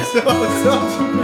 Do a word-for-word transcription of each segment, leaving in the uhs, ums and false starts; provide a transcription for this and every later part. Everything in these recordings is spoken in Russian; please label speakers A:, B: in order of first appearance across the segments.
A: Все, все.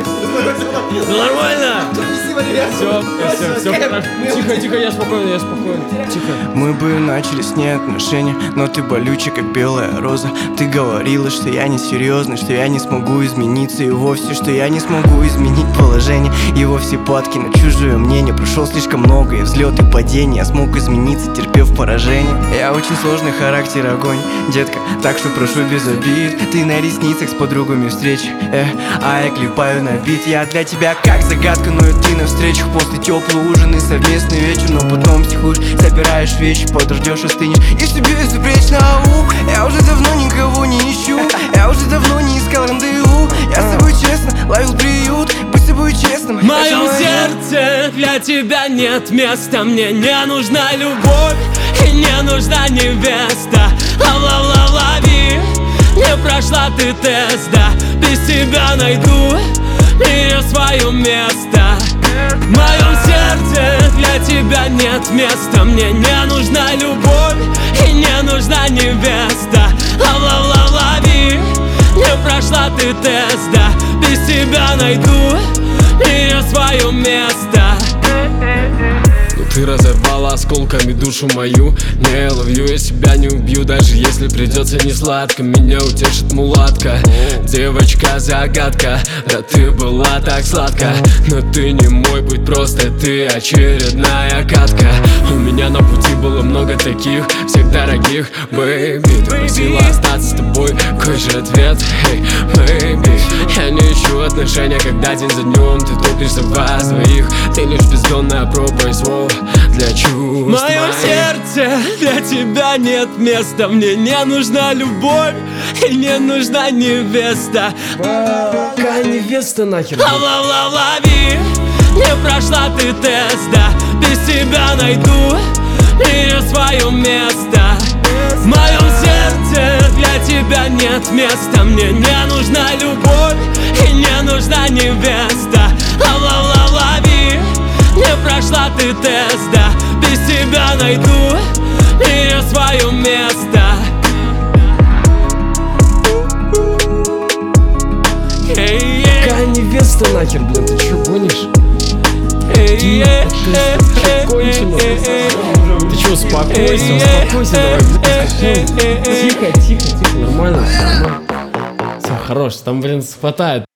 B: Ну нормально. Все, все, все, тихо, тихо, я спокойно, я спокойно. Тихо.
C: Мы бы начали с ней отношения, но ты болючая, как белая роза. Ты говорила, что я не серьезный, что я не смогу измениться, и вовсе, что я не смогу изменить положение. И вовсе падки на чужое мнение. Прошел слишком много, и взлет, и падение. Я смог измениться, терпев поражение. Я очень сложный характер, огонь, детка, так что прошу без обид. Ты на ресницах с подругами встречи, э, а я клепаю на бит. Я для тебя как загадка, но и ты на встречах. После теплый ужин и совместный вечер, но потом психуешь, собираешь вещи, подождешь, остынешь и себе безупречно. Ау, я уже давно никого не ищу, я уже давно не искал рандеву. Я с тобой честно ловил приют, быть с тобой честным.
B: В моем сердце для тебя нет места. Мне не нужна любовь и не нужна невеста. Ла-ла-ла-лави, не прошла ты тест, да. Без тебя найду в мире свое место. В моем сердце для тебя нет места. Мне не нужна любовь и не нужна невеста. Ла-ла-ла-лави, не прошла ты тест, да. Без тебя найду в мире свое место. Но ты разорвала осколками душу мою. Не ловлю, я себя не убью. Даже если придется не сладко, меня утешит мулатка. Девочка-загадка, да ты была так сладко. Но ты не мой путь, просто ты очередная катка. У меня на пути было много таких, всех дорогих, бэйби. Ты просила остаться с тобой, какой же ответ, эй, бэйби. Я не ищу отношения, когда день за днем ты топишь за вас двоих. Ты лишь бездонная проба из слов для чувств. В моем сердце для тебя нет места. Мне не нужна любовь и не нужна невеста.
A: Какая невеста нахер?
B: Ла-ла-ла-лави, не прошла ты тест, да. Без тебя найду в мире свое место. В моем сердце для тебя нет места. Мне не нужна любовь и не нужна невеста. Ла-ла-ла-лави, не прошла ты тест, да. Без тебя найду в мире свое место.
A: Какая невеста нахер, блин, ты чё гонишь?
B: Ты
A: чё, успокойся, успокойся, давай. Тихо, тихо, тихо, нормально, нормально.
B: Все, хорош, там, блин, хватает.